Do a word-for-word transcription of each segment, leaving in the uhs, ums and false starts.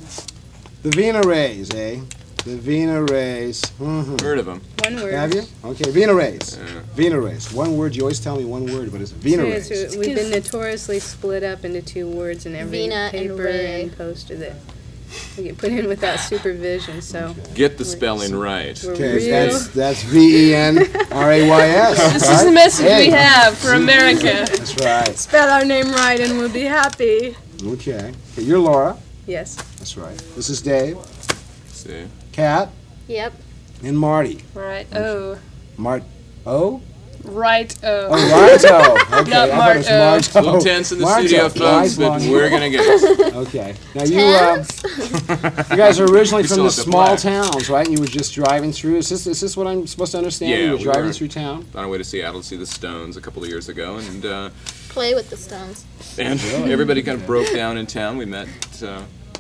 The Vina Rays, eh? The Vina Rays. Mm-hmm. Heard of them? One word. Have you? Okay, Vina Rays. Yeah. Vina Rays. One word. You always tell me one word, but it's Vina So Rays. it's- we've been notoriously split up into two words in every Vina and paper Ray. and poster that we get put in without supervision. So Get the spelling right. we're Okay, real. that's that's V E N R A Y S. This is the message Hey. we have for America. That's right. Spell our name right and we'll be happy. Okay. Okay, you're Laura. Yes. That's right. This is Dave, See? Kat, Yep. and Marty. Right. Oh. Mart. Oh. Right. Oh, Oh. Marto. Okay, Not I thought it was Marto. Marto. It's a little tense in the Marto. studio, folks, Nice but long- we're going to get it. Okay. Now you, uh, you guys are originally We from still the have to small black. towns, right? And you were just driving through. Is this is this what I'm supposed to understand? Yeah, you were we driving were. through town. On our way to Seattle to see the Stones a couple of years ago, and uh, Play with the stones. and everybody kind of broke down in town. We met, uh,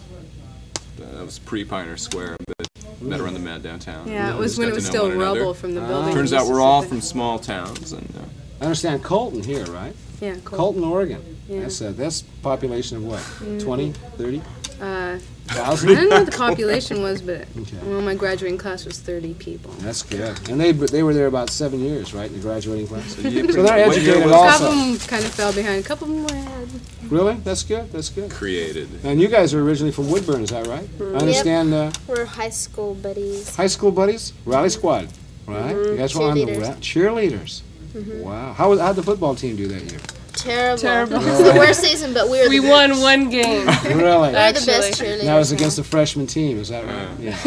that was pre-Pioneer Square, but met around the Mad downtown. Yeah, And it was just when got it was to know still one another. rubble from the Ah. building. in Turns out we're all Mississippi. from small towns, and uh, I understand Colton here, right? Yeah, cool. Colton, Oregon. Yeah. That's uh, that's population of what? twenty, thirty Uh, I thousand. don't know what the population was, but Okay. well, my graduating class was thirty people. That's good. And they they were there about seven years, right? The graduating class. yeah, So they're what year educated was A also. couple of them kind of fell behind. A couple of them were ahead. Really? That's good. That's good. created. And you guys are originally from Woodburn, is that right? I understand. Uh, We're high school buddies. high school buddies, rally squad, right? You guys were on the Cheerleaders. ra- cheerleaders. Wow. How was how'd the football team do that year? Terrible. Terrible. It's the worst season, but we were We the, won one game. Really? we're the Actually. best cheerleaders. That was against the freshman team, is that right? Yeah.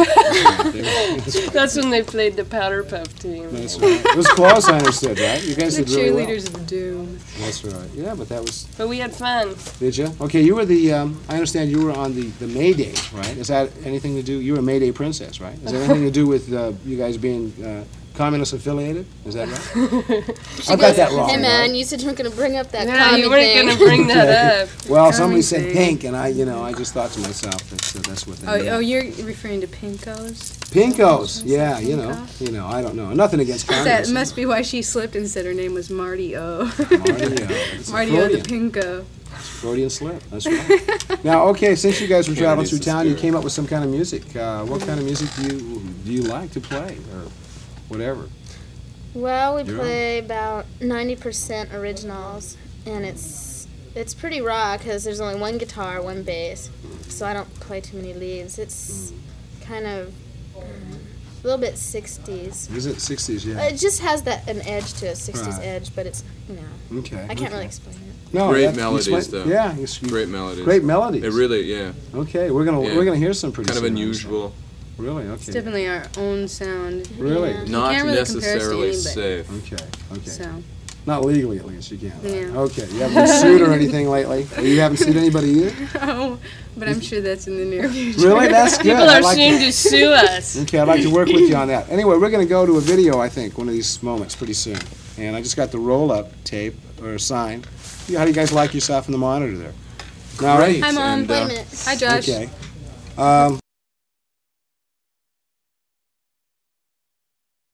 That's That's when they played the Powder Puff team. right. It was close, I understood, right? You guys The did really well. cheerleaders of doom. That's right. Yeah, but that was. But we had fun. Did you? Okay, you were the. Um, I understand you were on the the May Day, right? Is that anything to do? You were a May Day princess, right? Is that anything to do with uh, you guys being uh, communist affiliated? Is that right? She I got goes, that wrong, Hey man, right? you said you weren't gonna bring up that Yeah, commie you weren't thing. going to bring that up. Well, somebody Coming said thing. pink, and I, you know, I just thought to myself, that's uh, that's what they Oh, meant. oh, you're referring to Pinkos? Pinkos, yeah, you know, Pinko? you know, I don't know, nothing against That communism. must be why she slipped and said her name was Marty O. Marty, uh, it's a Marty O the Freudian, Pinko. Freudian slip. That's right. Now, okay, since you guys were traveling Kennedy's through the town, you spirit. came up with some kind of music. Uh, what kind of music do you do you like to play, or whatever? Well, we You're play about ninety percent originals, and it's it's pretty raw because there's only one guitar, one bass, so I don't play too many leads. It's kind of um, a little bit sixties. Is it sixties? Yeah. It just has that an edge to a sixties Right. edge, but it's you know Okay. I can't okay. really explain it. No, Great that- you melodies, explain- though. Yeah, you s- you- Great melodies. Great melodies. It really, yeah. Okay, we're gonna Yeah. we're gonna hear some pretty Kind of soon. unusual. Really? Okay. It's definitely our own sound. Really? Yeah. Not can't really compare us to necessarily anybody. safe. Okay. Okay. So, Not legally, at least you can't. right? Yeah. Okay. You haven't been sued or anything lately? Or you haven't sued anybody either? oh, but I'm sure that's in the near future. Really? That's good. People I'd are like soon to, to sue us. okay, I'd like to work with you on that. Anyway, we're going to go to a video, I think, one of these moments pretty soon. And I just got the roll-up tape or sign. How do you guys like yourself in the monitor there? All right. Great. Hi, Mom. and, Wait uh, a minute. Hi, Josh. Okay. Um,